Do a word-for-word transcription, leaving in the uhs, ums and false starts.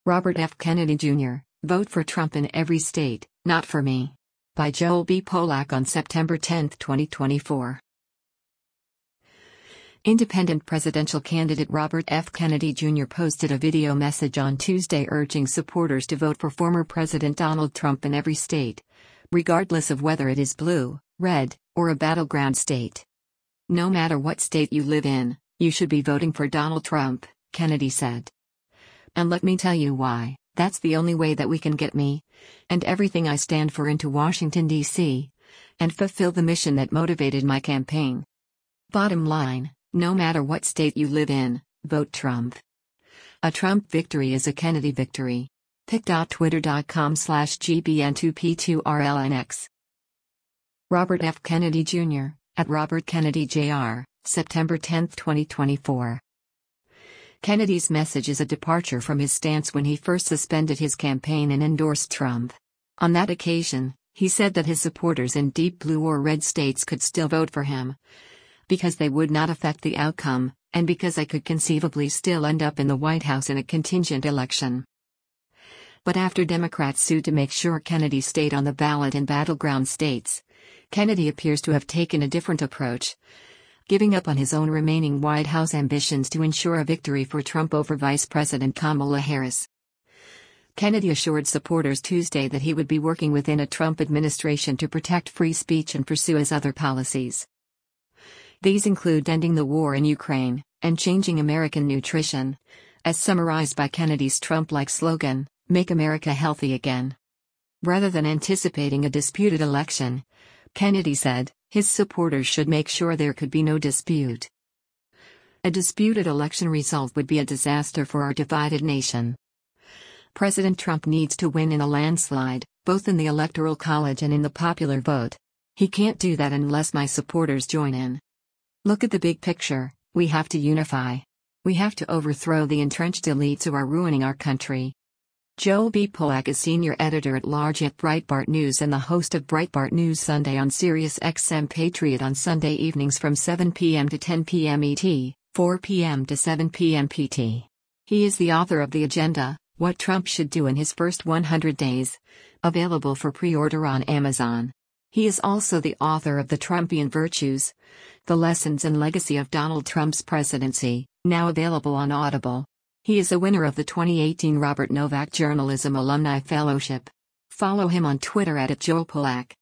Robert F. Kennedy Junior, Vote for Trump in Every State, Not for Me. By Joel B. Polak on September tenth, twenty twenty-four. Independent presidential candidate Robert F. Kennedy Junior posted a video message on Tuesday urging supporters to vote for former President Donald Trump in every state, regardless of whether it is blue, red, or a battleground state. No matter what state you live in, you should be voting for Donald Trump, Kennedy said. And let me tell you why. That's the only way that we can get me and everything I stand for into Washington, D C, and fulfill the mission that motivated my campaign. Bottom line, no matter what state you live in, vote Trump. A Trump victory is a Kennedy victory. pic.twitter.com slash gbn2p2rlnx. Robert F. Kennedy Junior, at Robert Kennedy Junior, September tenth, twenty twenty-four. Kennedy's message is a departure from his stance when he first suspended his campaign and endorsed Trump. On that occasion, he said that his supporters in deep blue or red states could still vote for him because they would not affect the outcome, and because I could conceivably still end up in the White House in a contingent election. But after Democrats sued to make sure Kennedy stayed on the ballot in battleground states, Kennedy appears to have taken a different approach, giving up on his own remaining White House ambitions to ensure a victory for Trump over Vice President Kamala Harris. Kennedy assured supporters Tuesday that he would be working within a Trump administration to protect free speech and pursue his other policies. These include ending the war in Ukraine and changing American nutrition, as summarized by Kennedy's Trump-like slogan, "Make America Healthy Again." Rather than anticipating a disputed election, Kennedy said, his supporters should make sure there could be no dispute. A disputed election result would be a disaster for our divided nation. President Trump needs to win in a landslide, both in the Electoral College and in the popular vote. He can't do that unless my supporters join in. Look at the big picture. We have to unify. We have to overthrow the entrenched elites who are ruining our country. Joel B. Polak is senior editor-at-large at Breitbart News and the host of Breitbart News Sunday on Sirius X M Patriot on Sunday evenings from seven p m to ten p m E T, four p m to seven p m P T. He is the author of The Agenda, What Trump Should Do in His First one hundred days, available for pre-order on Amazon. He is also the author of The Trumpian Virtues, The Lessons and Legacy of Donald Trump's Presidency, now available on Audible. He is a winner of the twenty eighteen Robert Novak Journalism Alumni Fellowship. Follow him on Twitter at Joel Polak.